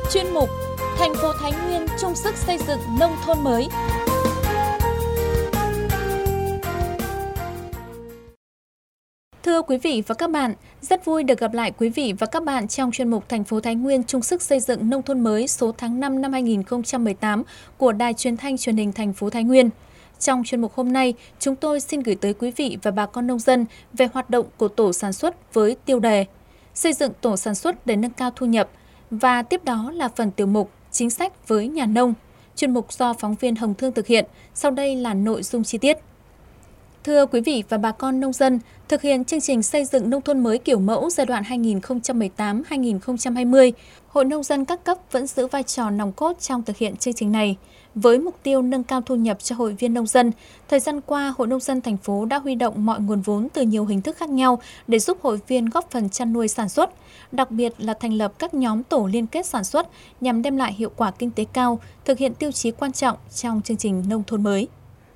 chuyên mục Thành phố Thái Nguyên chung sức xây dựng nông thôn mới. Thưa quý vị và các bạn, rất vui được gặp lại quý vị và các bạn trong chuyên mục Thành phố Thái Nguyên chung sức xây dựng nông thôn mới số tháng 5 năm 2018 của Đài Truyền thanh Truyền hình Thành phố Thái Nguyên. Trong chuyên mục hôm nay, chúng tôi xin gửi tới quý vị và bà con nông dân về hoạt động của tổ sản xuất với tiêu đề xây dựng tổ sản xuất để nâng cao thu nhập, và tiếp đó là phần tiểu mục chính sách với nhà nông. Chuyên mục do phóng viên Hồng Thương thực hiện, sau đây là nội dung chi tiết. Thưa quý vị và bà con nông dân, thực hiện chương trình xây dựng nông thôn mới kiểu mẫu giai đoạn 2018-2020, Hội Nông dân các cấp vẫn giữ vai trò nòng cốt trong thực hiện chương trình này. Với mục tiêu nâng cao thu nhập cho hội viên nông dân, thời gian qua, Hội Nông dân thành phố đã huy động mọi nguồn vốn từ nhiều hình thức khác nhau để giúp hội viên góp phần chăn nuôi sản xuất, đặc biệt là thành lập các nhóm tổ liên kết sản xuất nhằm đem lại hiệu quả kinh tế cao, thực hiện tiêu chí quan trọng trong chương trình nông thôn mới.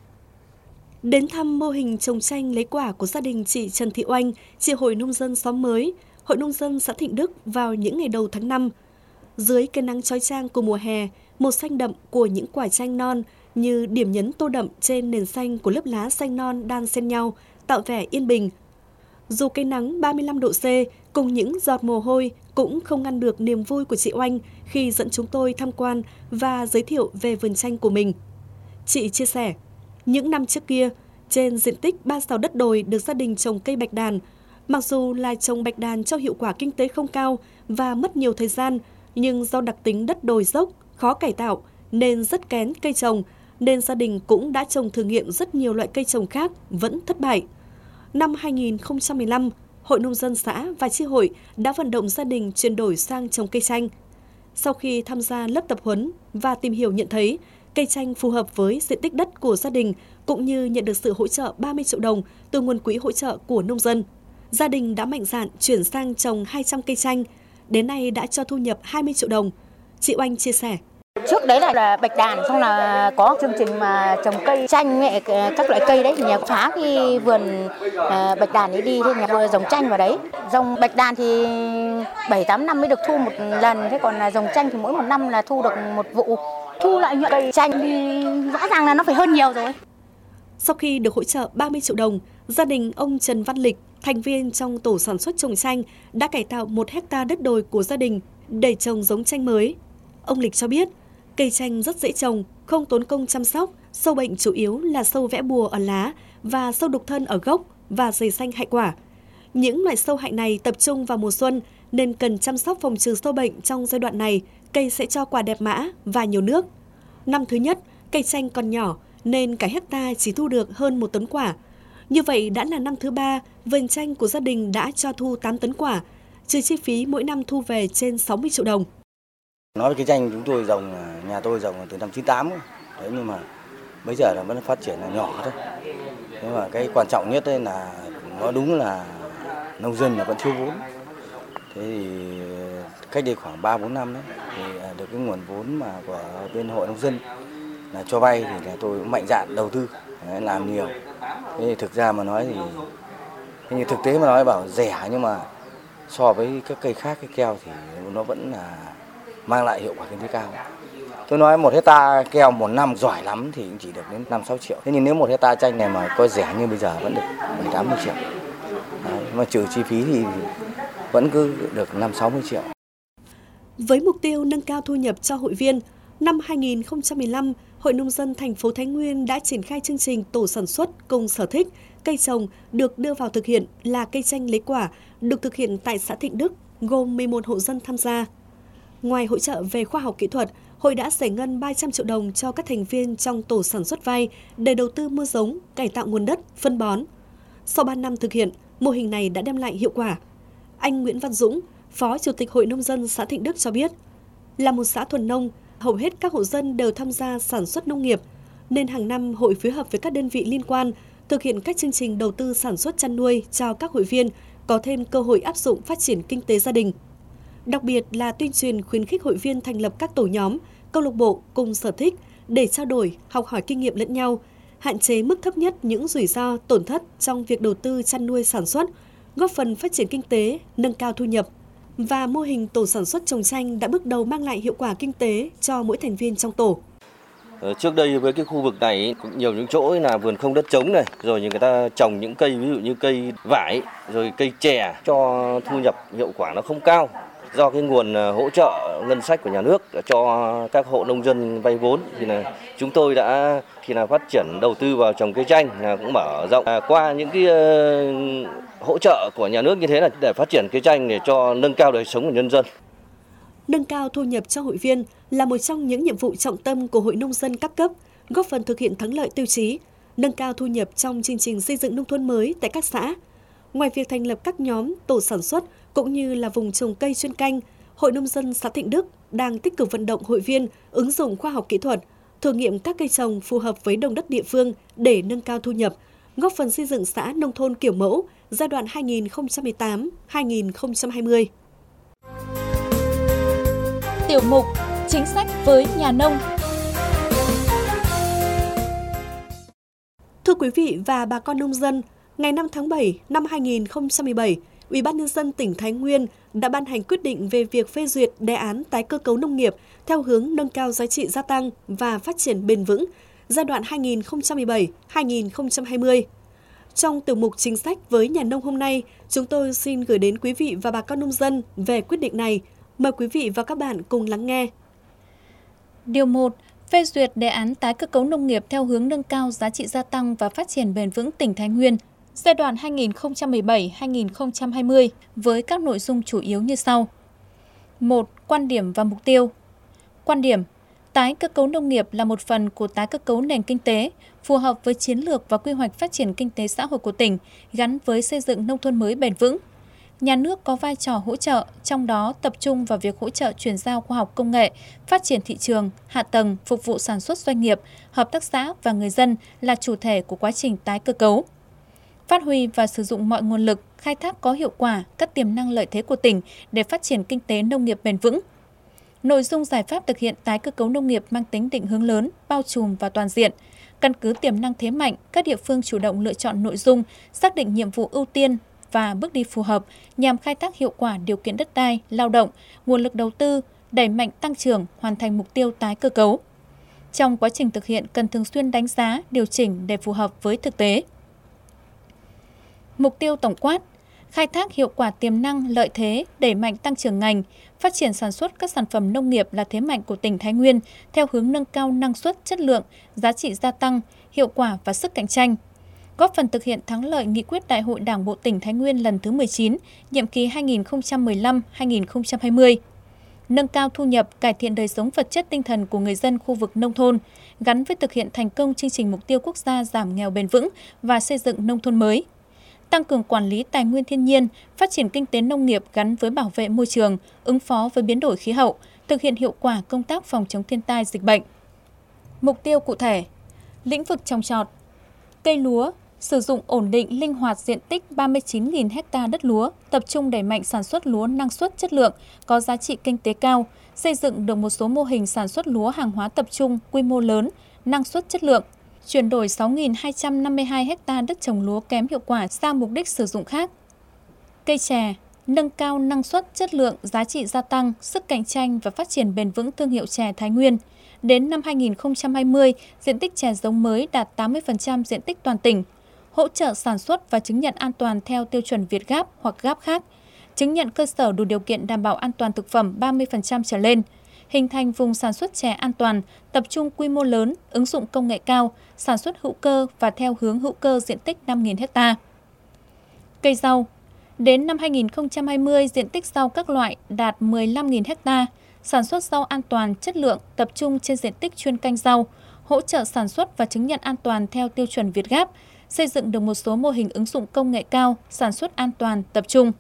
Đến thăm mô hình trồng chanh lấy quả của gia đình chị Trần Thị Oanh, chi hội nông dân xóm mới, Hội Nông dân xã Thịnh Đức vào những ngày đầu tháng 5. Dưới cái nắng chói chang của mùa hè, màu xanh đậm của những quả chanh non như điểm nhấn tô đậm trên nền xanh của lớp lá xanh non đan xen nhau, tạo vẻ yên bình. Dù cái nắng 35 độ C cùng những giọt mồ hôi cũng không ngăn được niềm vui của chị Oanh khi dẫn chúng tôi tham quan và giới thiệu về vườn chanh của mình. Chị chia sẻ, những năm trước kia, trên diện tích 3 sào đất đồi được gia đình trồng cây bạch đàn. Mặc dù là trồng bạch đàn cho hiệu quả kinh tế không cao và mất nhiều thời gian, nhưng do đặc tính đất đồi dốc, khó cải tạo nên rất kén cây trồng, nên gia đình cũng đã trồng thử nghiệm rất nhiều loại cây trồng khác vẫn thất bại. Năm 2015, Hội Nông dân xã và chi hội đã vận động gia đình chuyển đổi sang trồng cây chanh. Sau khi tham gia lớp tập huấn và tìm hiểu nhận thấy cây chanh phù hợp với diện tích đất của gia đình cũng như nhận được sự hỗ trợ 30 triệu đồng từ nguồn quỹ hỗ trợ của nông dân. Gia đình đã mạnh dạn chuyển sang trồng 200 cây chanh, đến nay đã cho thu nhập 20 triệu đồng. Chị Oanh chia sẻ. Trước đấy là bạch đàn, xong là có chương trình mà trồng cây chanh, các loại cây đấy thì nhà phá cái vườn bạch đàn ấy đi, thì nhà vừa dòng chanh vào đấy. Dòng bạch đàn thì 7-8 năm mới được thu một lần, thế còn là dòng chanh thì mỗi một năm là thu được một vụ. Thu lại nhuận cây chanh thì rõ ràng là nó phải hơn nhiều rồi. Sau khi được hỗ trợ 30 triệu đồng, gia đình ông Trần Văn Lịch, thành viên trong tổ sản xuất trồng chanh, đã cải tạo 1 hectare đất đồi của gia đình để trồng giống chanh mới. Ông Lịch cho biết, cây chanh rất dễ trồng, không tốn công chăm sóc, sâu bệnh chủ yếu là sâu vẽ bùa ở lá và sâu đục thân ở gốc và dày xanh hại quả. Những loại sâu hại này tập trung vào mùa xuân nên cần chăm sóc phòng trừ sâu bệnh trong giai đoạn này, cây sẽ cho quả đẹp mã và nhiều nước. Năm thứ nhất, cây chanh còn nhỏ nên cả hectare chỉ thu được hơn 1 tấn quả. Như vậy đã là năm thứ 3, vườn chanh của gia đình đã cho thu 8 tấn quả, trừ chi phí mỗi năm thu về trên 60 triệu đồng. Nói về cây chanh chúng tôi trồng, nhà tôi trồng từ năm 98, đấy, nhưng mà bây giờ là vẫn phát triển là nhỏ thôi. Nhưng mà cái quan trọng nhất đấy là nó đúng là nông dân là vẫn thiếu vốn. Thế thì cách đây khoảng 3-4 năm đấy thì được cái nguồn vốn mà của bên hội nông dân là cho vay thì là tôi cũng mạnh dạn đầu tư, làm nhiều. Thế thì thực ra mà nói thì như thực tế mà nói bảo rẻ, nhưng mà so với các cây khác, cái keo thì nó vẫn là mang lại hiệu quả kinh tế cao. Tôi nói 1 hectare keo một năm giỏi lắm thì cũng chỉ được đến 5-6 triệu. Thế nhưng nếu 1 hectare chanh này mà có rẻ như bây giờ vẫn được 7-80 triệu. Đấy, mà trừ chi phí thì vẫn cứ được 5-60 triệu. Với mục tiêu nâng cao thu nhập cho hội viên, năm 2015, Hội Nông dân thành phố Thái Nguyên đã triển khai chương trình tổ sản xuất cùng sở thích cây trồng được đưa vào thực hiện là cây chanh lấy quả, được thực hiện tại xã Thịnh Đức, gồm 11 hộ dân tham gia. Ngoài hỗ trợ về khoa học kỹ thuật, hội đã giải ngân 300 triệu đồng cho các thành viên trong tổ sản xuất vay để đầu tư mua giống, cải tạo nguồn đất, phân bón. Sau 3 năm thực hiện, mô hình này đã đem lại hiệu quả. Anh Nguyễn Văn Dũng, Phó Chủ tịch Hội Nông dân xã Thịnh Đức cho biết, là một xã thuần nông, hầu hết các hộ dân đều tham gia sản xuất nông nghiệp, nên hàng năm hội phối hợp với các đơn vị liên quan thực hiện các chương trình đầu tư sản xuất chăn nuôi cho các hội viên có thêm cơ hội áp dụng phát triển kinh tế gia đình. Đặc biệt là tuyên truyền khuyến khích hội viên thành lập các tổ nhóm, câu lạc bộ cùng sở thích để trao đổi, học hỏi kinh nghiệm lẫn nhau, hạn chế mức thấp nhất những rủi ro, tổn thất trong việc đầu tư chăn nuôi sản xuất, góp phần phát triển kinh tế, nâng cao thu nhập. và mô hình tổ sản xuất trồng chanh đã bước đầu mang lại hiệu quả kinh tế cho mỗi thành viên trong tổ. Trước đây với cái khu vực này cũng nhiều những chỗ là vườn không đất trống này, rồi người ta trồng những cây ví dụ như cây vải, rồi cây chè cho thu nhập hiệu quả nó không cao. Do cái nguồn hỗ trợ ngân sách của nhà nước cho các hộ nông dân vay vốn thì là chúng tôi đã phát triển đầu tư vào trồng cây chanh là cũng mở rộng qua những cái hỗ trợ của nhà nước như thế là để phát triển cây chanh để cho nâng cao đời sống của nhân dân. Nâng cao thu nhập cho hội viên là một trong những nhiệm vụ trọng tâm của Hội Nông dân các cấp, góp phần thực hiện thắng lợi tiêu chí nâng cao thu nhập trong chương trình xây dựng nông thôn mới tại các xã. Ngoài việc thành lập các nhóm tổ sản xuất cũng như là vùng trồng cây chuyên canh, Hội Nông dân xã Thịnh Đức đang tích cực vận động hội viên ứng dụng khoa học kỹ thuật, thử nghiệm các cây trồng phù hợp với đồng đất địa phương để nâng cao thu nhập, góp phần xây dựng xã nông thôn kiểu mẫu giai đoạn 2018-2020. Tiểu mục Chính sách với nhà nông. Thưa quý vị và bà con nông dân, ngày 5 tháng 7 năm 2017, Ủy ban nhân dân tỉnh Thái Nguyên đã ban hành quyết định về việc phê duyệt đề án tái cơ cấu nông nghiệp theo hướng nâng cao giá trị gia tăng và phát triển bền vững giai đoạn 2017-2020. Trong tiểu mục Chính sách với nhà nông hôm nay, chúng tôi xin gửi đến quý vị và bà con nông dân về quyết định này. Mời quý vị và các bạn cùng lắng nghe. Điều 1. Phê duyệt đề án tái cơ cấu nông nghiệp theo hướng nâng cao giá trị gia tăng và phát triển bền vững tỉnh Thái Nguyên giai đoạn 2017-2020 với các nội dung chủ yếu như sau. 1. Quan điểm và mục tiêu. Quan điểm: tái cơ cấu nông nghiệp là một phần của tái cơ cấu nền kinh tế, phù hợp với chiến lược và quy hoạch phát triển kinh tế xã hội của tỉnh, gắn với xây dựng nông thôn mới bền vững. Nhà nước có vai trò hỗ trợ, trong đó tập trung vào việc hỗ trợ chuyển giao khoa học công nghệ, phát triển thị trường, hạ tầng, phục vụ sản xuất doanh nghiệp, hợp tác xã và người dân là chủ thể của quá trình tái cơ cấu. Phát huy và sử dụng mọi nguồn lực, khai thác có hiệu quả các tiềm năng lợi thế của tỉnh để phát triển kinh tế nông nghiệp bền vững. Nội dung giải pháp thực hiện tái cơ cấu nông nghiệp mang tính định hướng lớn, bao trùm và toàn diện. Căn cứ tiềm năng thế mạnh, các địa phương chủ động lựa chọn nội dung, xác định nhiệm vụ ưu tiên và bước đi phù hợp nhằm khai thác hiệu quả điều kiện đất đai, lao động, nguồn lực đầu tư, đẩy mạnh tăng trưởng, hoàn thành mục tiêu tái cơ cấu. Trong quá trình thực hiện cần thường xuyên đánh giá, điều chỉnh để phù hợp với thực tế. Mục tiêu tổng quát: khai thác hiệu quả tiềm năng, lợi thế, đẩy mạnh tăng trưởng ngành, phát triển sản xuất các sản phẩm nông nghiệp là thế mạnh của tỉnh Thái Nguyên theo hướng nâng cao năng suất, chất lượng, giá trị gia tăng, hiệu quả và sức cạnh tranh. Góp phần thực hiện thắng lợi nghị quyết Đại hội Đảng bộ tỉnh Thái Nguyên lần thứ 19, nhiệm kỳ 2015-2020. Nâng cao thu nhập, cải thiện đời sống vật chất tinh thần của người dân khu vực nông thôn, gắn với thực hiện thành công chương trình mục tiêu quốc gia giảm nghèo bền vững và xây dựng nông thôn mới. Tăng cường quản lý tài nguyên thiên nhiên, phát triển kinh tế nông nghiệp gắn với bảo vệ môi trường, ứng phó với biến đổi khí hậu, thực hiện hiệu quả công tác phòng chống thiên tai dịch bệnh. Mục tiêu cụ thể: lĩnh vực trồng trọt, cây lúa, sử dụng ổn định linh hoạt diện tích 39.000 ha đất lúa, tập trung đẩy mạnh sản xuất lúa năng suất chất lượng, có giá trị kinh tế cao, xây dựng được một số mô hình sản xuất lúa hàng hóa tập trung, quy mô lớn, năng suất chất lượng, chuyển đổi 6.252 ha đất trồng lúa kém hiệu quả sang mục đích sử dụng khác. Cây chè, nâng cao năng suất, chất lượng, giá trị gia tăng, sức cạnh tranh và phát triển bền vững thương hiệu chè Thái Nguyên. Đến năm 2020, diện tích chè giống mới đạt 80% diện tích toàn tỉnh. Hỗ trợ sản xuất và chứng nhận an toàn theo tiêu chuẩn Việt Gap hoặc Gap khác. Chứng nhận cơ sở đủ điều kiện đảm bảo an toàn thực phẩm 30% trở lên. Hình thành vùng sản xuất chè an toàn, tập trung quy mô lớn, ứng dụng công nghệ cao, sản xuất hữu cơ và theo hướng hữu cơ diện tích 5.000 ha. Cây rau. Đến năm 2020, diện tích rau các loại đạt 15.000 ha. Sản xuất rau an toàn, chất lượng, tập trung trên diện tích chuyên canh rau, hỗ trợ sản xuất và chứng nhận an toàn theo tiêu chuẩn Việt Gap, xây dựng được một số mô hình ứng dụng công nghệ cao, sản xuất an toàn, tập trung.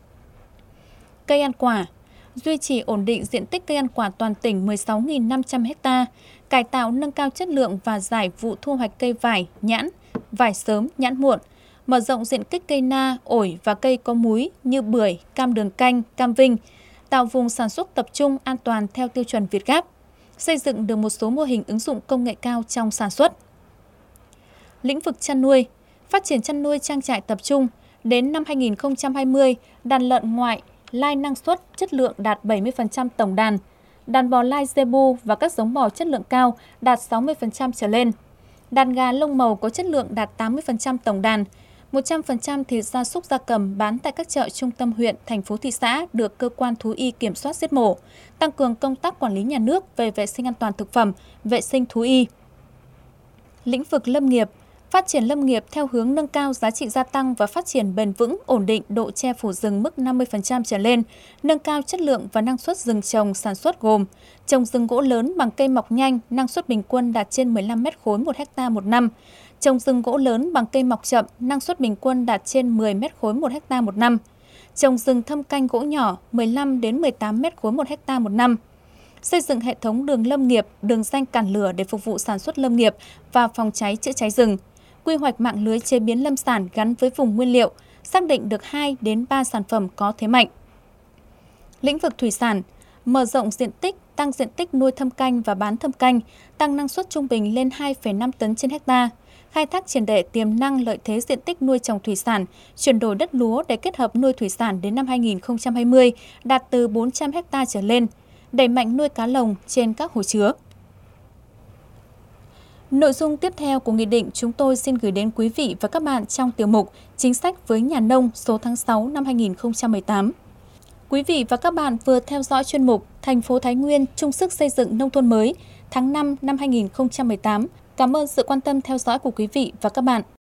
Cây ăn quả. Duy trì ổn định diện tích cây ăn quả toàn tỉnh 16.500 ha, cải tạo nâng cao chất lượng và giải vụ thu hoạch cây vải, nhãn, vải sớm, nhãn muộn, mở rộng diện tích cây na, ổi và cây có múi như bưởi, cam đường canh, cam vinh, tạo vùng sản xuất tập trung an toàn theo tiêu chuẩn Việt Gap, xây dựng được một số mô hình ứng dụng công nghệ cao trong sản xuất. Lĩnh vực chăn nuôi, phát triển chăn nuôi trang trại tập trung. Đến năm 2020, đàn lợn ngoại lai năng suất, chất lượng đạt 70% tổng đàn. Đàn bò lai Zebu và các giống bò chất lượng cao đạt 60% trở lên. Đàn gà lông màu có chất lượng đạt 80% tổng đàn. 100% thịt gia súc gia cầm bán tại các chợ trung tâm huyện, thành phố thị xã được cơ quan thú y kiểm soát giết mổ, tăng cường công tác quản lý nhà nước về vệ sinh an toàn thực phẩm, vệ sinh thú y. Lĩnh vực lâm nghiệp, phát triển lâm nghiệp theo hướng nâng cao giá trị gia tăng và phát triển bền vững, ổn định độ che phủ rừng mức 50% trở lên, nâng cao chất lượng và năng suất rừng trồng sản xuất gồm trồng rừng gỗ lớn bằng cây mọc nhanh, năng suất bình quân đạt trên 15 mét khối một hectare một năm, trồng rừng gỗ lớn bằng cây mọc chậm, năng suất bình quân đạt trên 10 mét khối một hectare một năm, trồng rừng thâm canh gỗ nhỏ 15 đến 18 mét khối một hectare một năm, xây dựng hệ thống đường lâm nghiệp, đường ranh cản lửa để phục vụ sản xuất lâm nghiệp và phòng cháy chữa cháy rừng, quy hoạch mạng lưới chế biến lâm sản gắn với vùng nguyên liệu, xác định được 2 đến 3 sản phẩm có thế mạnh. Lĩnh vực thủy sản, mở rộng diện tích, tăng diện tích nuôi thâm canh và bán thâm canh, tăng năng suất trung bình lên 2,5 tấn trên hectare, khai thác triệt để tiềm năng lợi thế diện tích nuôi trồng thủy sản, chuyển đổi đất lúa để kết hợp nuôi thủy sản đến năm 2020 đạt từ 400 ha trở lên, đẩy mạnh nuôi cá lồng trên các hồ chứa. Nội dung tiếp theo của nghị định chúng tôi xin gửi đến quý vị và các bạn trong tiểu mục Chính sách với nhà nông số tháng 6 năm 2018. Quý vị và các bạn vừa theo dõi chuyên mục Thành phố Thái Nguyên chung sức xây dựng nông thôn mới tháng 5 năm 2018. Cảm ơn sự quan tâm theo dõi của quý vị và các bạn.